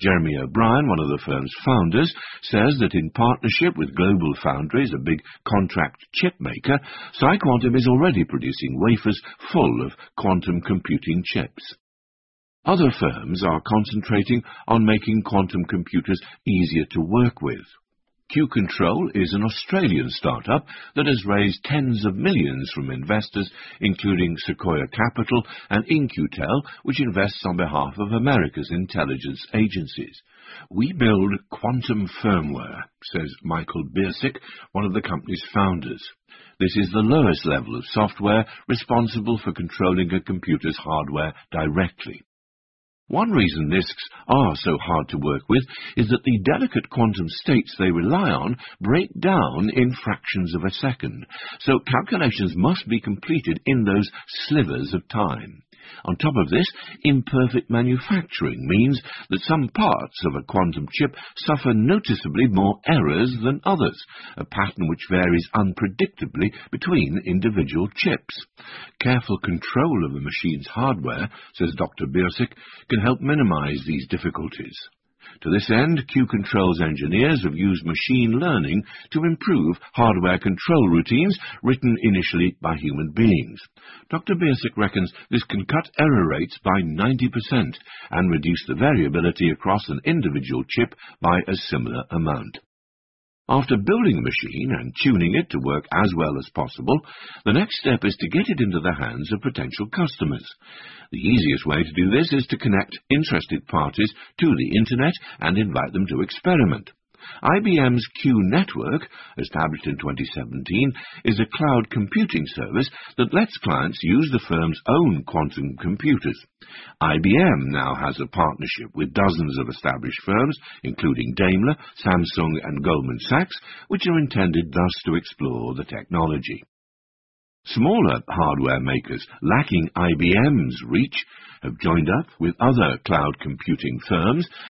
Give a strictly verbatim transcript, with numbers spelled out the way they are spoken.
Jeremy O'Brien, one of the firm's founders, says that in partnership with Global Foundries, a big contract chip maker, PsiQuantum is already producing wafers full of quantum computing chips. Other firms are concentrating on making quantum computers easier to work with. Q-Control is an Australian startup that has raised tens of millions from investors, including Sequoia Capital and In-Q-Tel, which invests on behalf of America's intelligence agencies. "We build quantum firmware," says Michael Biersick, one of the company's founders. "This is the lowest level of software responsible for controlling a computer's hardware directly." One reason N I S Cs are so hard to work with is that the delicate quantum states they rely on break down in fractions of a second, so calculations must be completed in those slivers of time. On top of this, imperfect manufacturing means that some parts of a quantum chip suffer noticeably more errors than others, a pattern which varies unpredictably between individual chips. Careful control of the machine's hardware, says Doctor Biersick, can help minimize these difficulties. To this end, Q-Control's engineers have used machine learning to improve hardware control routines written initially by human beings. Doctor Biersick reckons this can cut error rates by ninety percent and reduce the variability across an individual chip by a similar amount. After building a machine and tuning it to work as well as possible, the next step is to get it into the hands of potential customers. The easiest way to do this is to connect interested parties to the Internet and invite them to experiment. I B M's Q Network, established in twenty seventeen, is a cloud computing service that lets clients use the firm's own quantum computers. I B M now has a partnership with dozens of established firms, including Daimler, Samsung and Goldman Sachs, which are intended thus to explore the technology. Smaller hardware makers lacking I B M's reach have joined up with other cloud computing firms